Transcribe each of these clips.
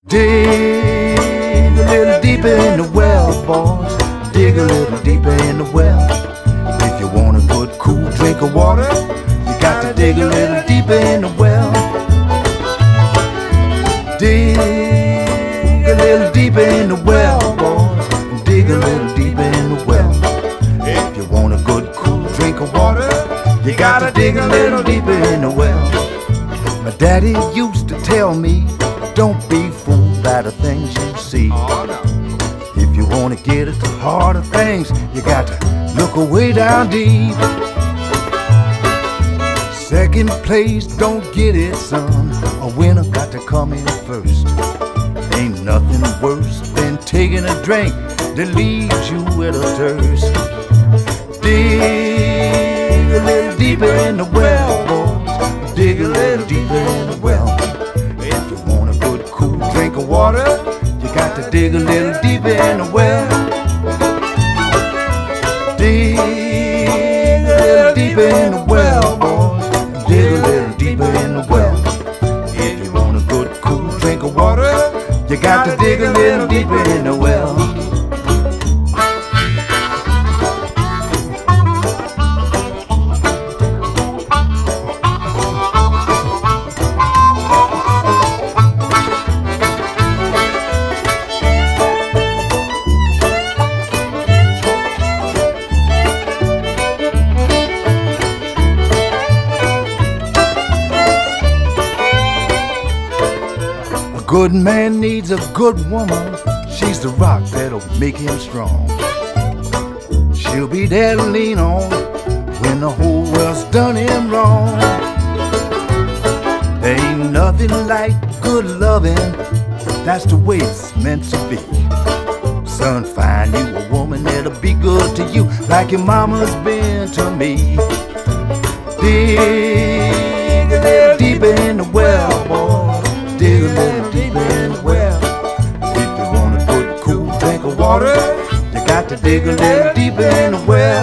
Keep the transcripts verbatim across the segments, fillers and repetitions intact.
Dig a little deeper in the well, boys. Dig a little deeper in the well. If you want a good cool drink of water, you got to dig a little deeper in the well. Dig a little deeper in the well, boys. Dig a little deeper in the well. If you want a good cool drink of water, you got to dig a little deeper in the well. My daddy used to tell me, don't be fooled by the things you see. Oh, no. If you want to get at the heart of things, you got to look way down deep. Second place, don't get it, son. A winner got to come in first. Ain't nothing worse than taking a drink that leaves you with a thirst. Dig a little deeper in the well, boys. Dig a little deeper in the well. If you want a good cool drink of water, you got to dig a little deeper in the well. Dig a little deeper in the well, boys. Dig a little deeper in the well. If you want a good cool drink of water, you got to dig a little deeper in the well. A good man needs a good woman. She's the rock that'll make him strong. She'll be there to lean on when the whole world's done him wrong. There ain't nothing like good loving. That's the way it's meant to be. Son, find you a woman that'll be good to you like your mama's been to me. Dig a little deeper in the well, boy. Dig a little deeper in the well. If you want a good cool drink of water, you got to dig a little deeper in the well.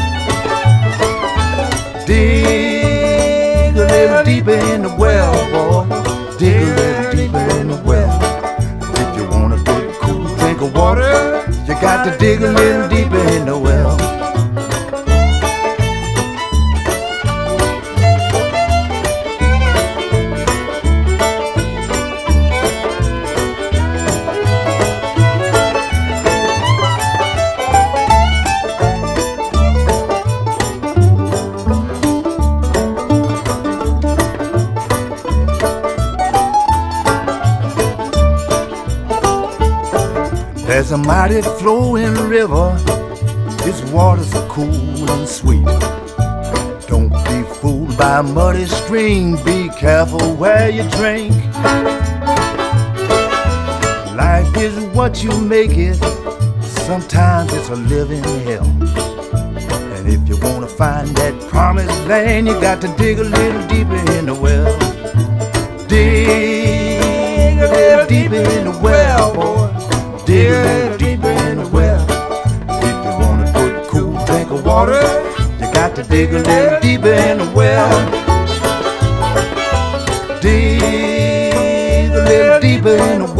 Dig a little deeper in the well, boy. Dig a little deeper in the well. If you want a good cool drink of water, you got to dig a little deeper in the well. There's a mighty flowing river, its waters are cool and sweet. Don't be fooled by a muddy stream, be careful where you drink. Life is what you make it, sometimes it's a living hell. And if you want to find that promised land, you got to dig a little deeper in the well. Dig a little deeper in the well, boy. Dig a little deeper in the well. If you want a good cool drink of water, you got to dig a little deeper in the well. Dig a little deeper in the well.